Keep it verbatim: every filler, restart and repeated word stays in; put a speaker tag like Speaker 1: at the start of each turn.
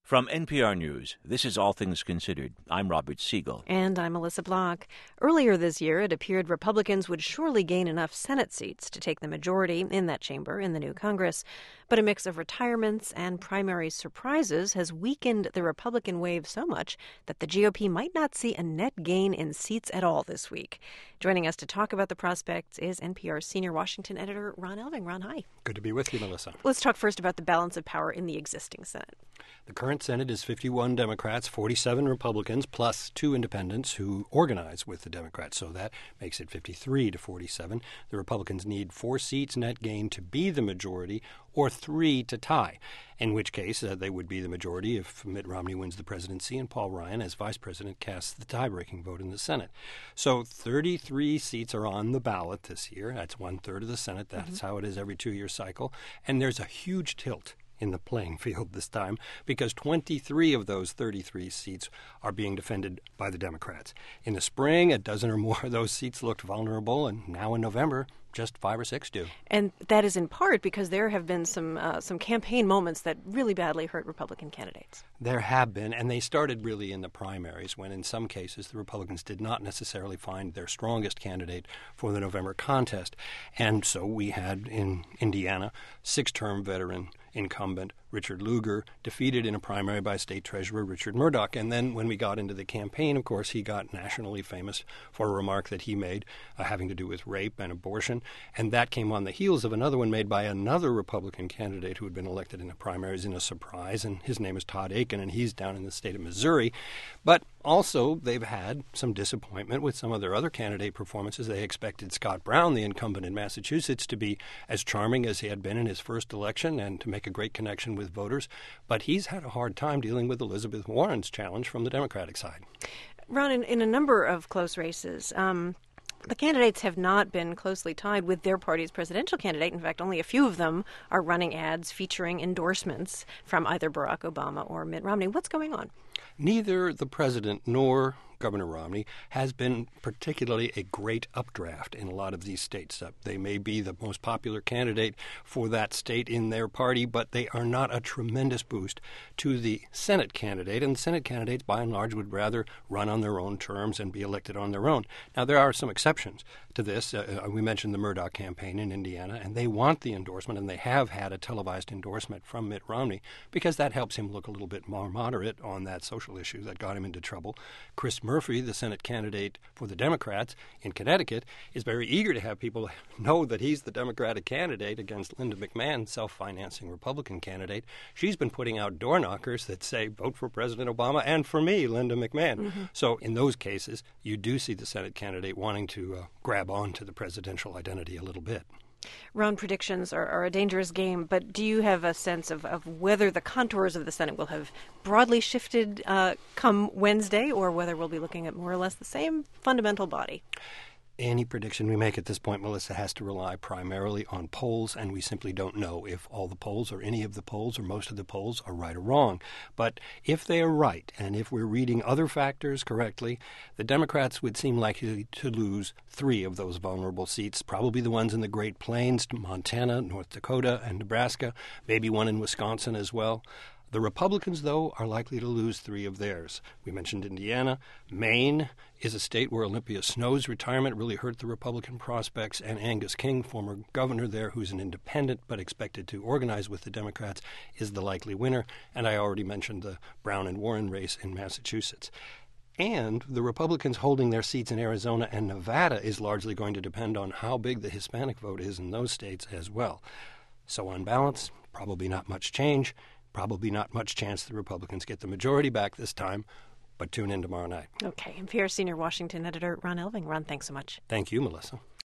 Speaker 1: From N P R News, this is All Things Considered. I'm Robert Siegel.
Speaker 2: And I'm Melissa Block. Earlier this year, it appeared Republicans would surely gain enough Senate seats to take the majority in that chamber in the new Congress. But a mix of retirements and primary surprises has weakened the Republican wave so much that the G O P might not see a net gain in seats at all this week. Joining us to talk about the prospects is N P R senior Washington editor Ron Elving. Ron, hi.
Speaker 3: Good to be with you, Melissa.
Speaker 2: Let's talk first about the balance of power in the existing Senate.
Speaker 3: The current Senate is fifty-one Democrats, forty-seven Republicans, plus two independents who organize with the Democrats. So that makes it fifty-three to forty-seven. The Republicans need four seats net gain to be the majority or three to tie, in which case uh, they would be the majority if Mitt Romney wins the presidency and Paul Ryan, as vice president, casts the tie-breaking vote in the Senate. So thirty-three seats are on the ballot this year. That's one-third of the Senate. That's mm-hmm. how it is every two-year cycle. And there's a huge tilt in the playing field this time, because twenty-three of those thirty-three seats are being defended by the Democrats. In the spring, a dozen or more of those seats looked vulnerable, and now in November, just five or six do.
Speaker 2: And that is in part because there have been some uh, some campaign moments that really badly hurt Republican candidates.
Speaker 3: There have been, and they started really in the primaries, when in some cases the Republicans did not necessarily find their strongest candidate for the November contest. And so we had in Indiana, six-term veteran incumbent Richard Lugar defeated in a primary by State Treasurer Richard Murdoch. And then when we got into the campaign, of course, he got nationally famous for a remark that he made uh, having to do with rape and abortion. And that came on the heels of another one made by another Republican candidate who had been elected in the primaries in a surprise. And his name is Todd Akin, and he's down in the state of Missouri. But also, they've had some disappointment with some of their other candidate performances. They expected Scott Brown, the incumbent in Massachusetts, to be as charming as he had been in his first election and to make a great connection with voters. But he's had a hard time dealing with Elizabeth Warren's challenge from the Democratic side.
Speaker 2: Ron, in, in a number of close races, um, the candidates have not been closely tied with their party's presidential candidate. In fact, only a few of them are running ads featuring endorsements from either Barack Obama or Mitt Romney. What's going on?
Speaker 3: Neither the president nor Governor Romney has been particularly a great updraft in a lot of these states. Uh, they may be the most popular candidate for that state in their party, but they are not a tremendous boost to the Senate candidate. And the Senate candidates, by and large, would rather run on their own terms and be elected on their own. Now, there are some exceptions to this. Uh, we mentioned the Murdoch campaign in Indiana, and they want the endorsement, and they have had a televised endorsement from Mitt Romney because that helps him look a little bit more moderate on that social issue that got him into trouble. Chris Murphy, the Senate candidate for the Democrats in Connecticut, is very eager to have people know that he's the Democratic candidate against Linda McMahon, self-financing Republican candidate. She's been putting out door knockers that say, vote for President Obama and for me, Linda McMahon. Mm-hmm. So in those cases, you do see the Senate candidate wanting to uh, grab on to the presidential identity a little bit.
Speaker 2: Ron, predictions are, are a dangerous game, but do you have a sense of, of whether the contours of the Senate will have broadly shifted uh, come Wednesday, or whether we'll be looking at more or less the same fundamental body?
Speaker 3: Any prediction we make at this point, Melissa, has to rely primarily on polls, and we simply don't know if all the polls or any of the polls or most of the polls are right or wrong. But if they are right, and if we're reading other factors correctly, the Democrats would seem likely to lose three of those vulnerable seats, probably the ones in the Great Plains, Montana, North Dakota, and Nebraska, maybe one in Wisconsin as well. The Republicans, though, are likely to lose three of theirs. We mentioned Indiana. Maine is a state where Olympia Snow's retirement really hurt the Republican prospects, and Angus King, former governor there, who's an independent but expected to organize with the Democrats, is the likely winner. And I already mentioned the Brown and Warren race in Massachusetts. And the Republicans holding their seats in Arizona and Nevada is largely going to depend on how big the Hispanic vote is in those states as well. So on balance, probably not much change. Probably not much chance the Republicans get the majority back this time, but tune in tomorrow night.
Speaker 2: Okay. N P R senior Washington editor Ron Elving. Ron, thanks so much.
Speaker 3: Thank you, Melissa.